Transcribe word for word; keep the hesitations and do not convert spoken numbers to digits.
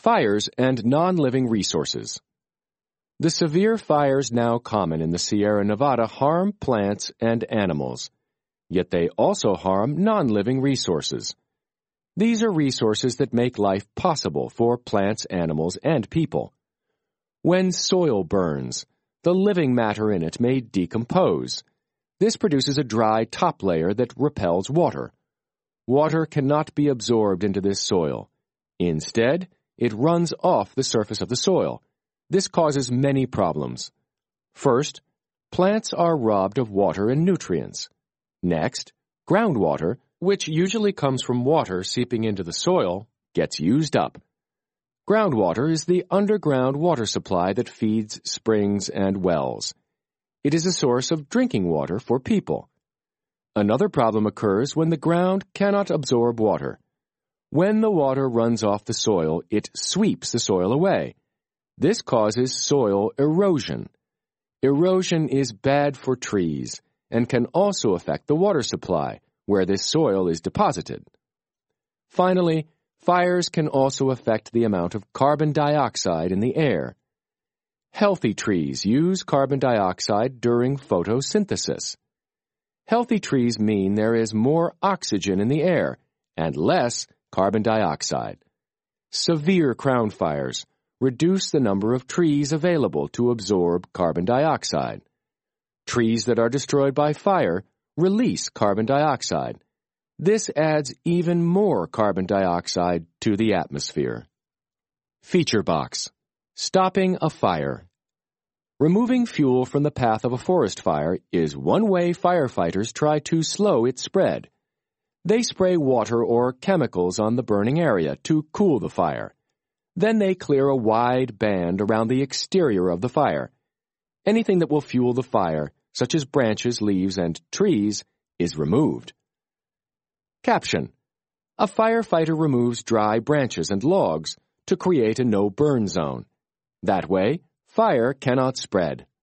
Fires and non-living resources. The severe fires now common in the Sierra Nevada harm plants and animals, yet they also harm non-living resources. These are resources that make life possible for plants, animals, and people. When soil burns, the living matter in it may decompose. This produces a dry top layer that repels water. Water cannot be absorbed into this soil. Instead, it runs off the surface of the soil. This causes many problems. First, plants are robbed of water and nutrients. Next, groundwater, which usually comes from water seeping into the soil, gets used up. Groundwater is the underground water supply that feeds springs and wells. It is a source of drinking water for people. Another problem occurs when the ground cannot absorb water. When the water runs off the soil, it sweeps the soil away. This causes soil erosion. Erosion is bad for trees and can also affect the water supply, where this soil is deposited. Finally, fires can also affect the amount of carbon dioxide in the air. Healthy trees use carbon dioxide during photosynthesis. Healthy trees mean there is more oxygen in the air and less carbon dioxide. Severe crown fires reduce the number of trees available to absorb carbon dioxide. Trees that are destroyed by fire release carbon dioxide. This adds even more carbon dioxide to the atmosphere. Feature box. Stopping a fire. Removing fuel from the path of a forest fire is one way firefighters try to slow its spread. They spray water or chemicals on the burning area to cool the fire. Then they clear a wide band around the exterior of the fire. Anything that will fuel the fire, such as branches, leaves, and trees, is removed. Caption. A firefighter removes dry branches and logs to create a no-burn zone. That way, fire cannot spread.